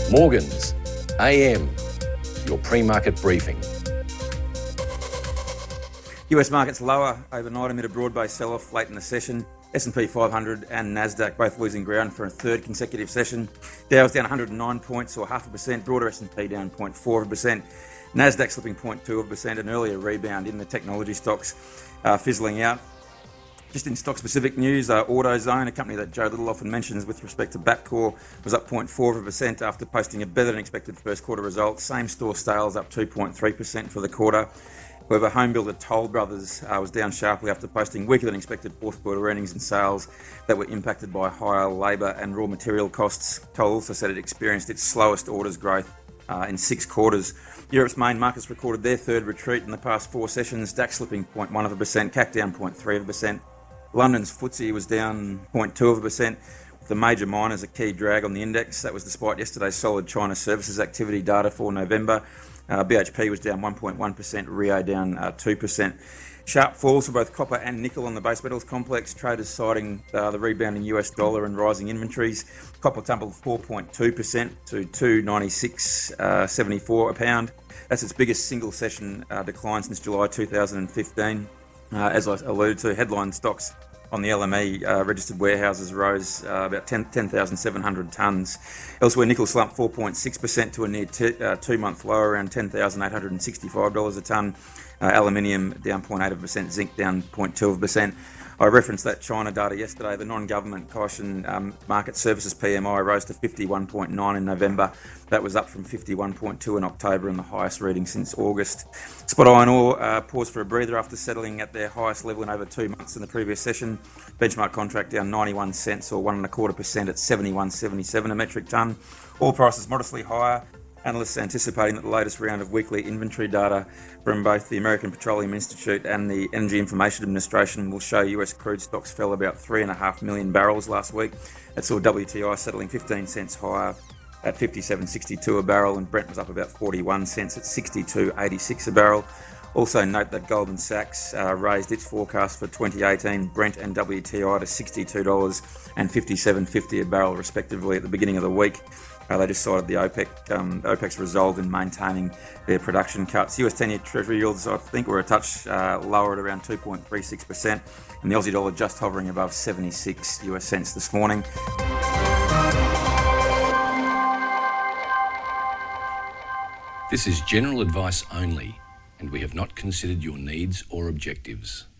Morgans, AM, your pre-market briefing. US markets lower overnight amid a broad-based sell-off late in the session. S&P 500 and Nasdaq both losing ground for a third consecutive session. Dow's down 109 points or 0.5%, broader S&P down 0.4%. Nasdaq slipping 0.2%, an earlier rebound in the technology stocks fizzling out. Just in stock-specific news, AutoZone, a company that Joe Little often mentions with respect to Bapcor, was up 0.4% after posting a better-than-expected first quarter result. Same-store sales up 2.3% for the quarter. However, home builder Toll Brothers was down sharply after posting weaker-than-expected fourth quarter earnings and sales that were impacted by higher labour and raw material costs. Toll also said it experienced its slowest orders growth in 6 quarters. Europe's main markets recorded their third retreat in the past 4 sessions. DAX slipping 0.1%, CAC down 0.3%. London's FTSE was down 0.2%, with the major miners a key drag on the index. That was despite yesterday's solid China services activity data for November. BHP was down 1.1%, Rio down 2%. Sharp falls for both copper and nickel on the base metals complex. Traders citing the rebounding US dollar and rising inventories. Copper tumbled 4.2% to $296.74 a pound. That's its biggest single session decline since July 2015. As I alluded to, headline stocks on the LME registered warehouses rose about 10,700 tonnes. Elsewhere, nickel slumped 4.6% to a near 2-month low, around $10,865 a tonne. Aluminium down 0.8%, zinc down 0.2%. I referenced that China data yesterday. The non-government caution market services PMI rose to 51.9 in November. That was up from 51.2 in October and the highest reading since August. Spot iron ore paused for a breather after settling at their highest level in over 2 months in the previous session. Benchmark contract down 91 cents or 1.25% at 71.77 a metric tonne. Oil prices modestly higher. Analysts anticipating that the latest round of weekly inventory data from both the American Petroleum Institute and the Energy Information Administration will show US crude stocks fell about 3.5 million barrels last week. That saw WTI settling 15 cents higher at 57.62 a barrel, and Brent was up about 41 cents at 62.86 a barrel. Also note that Goldman Sachs raised its forecast for 2018 Brent and WTI to $62 and 57.50 a barrel respectively at the beginning of the week. They just cited the OPEC's resolve in maintaining their production cuts. US 10-year Treasury yields, I think, were a touch lower at around 2.36%, and the Aussie dollar just hovering above 76 US cents this morning. This is general advice only, and we have not considered your needs or objectives.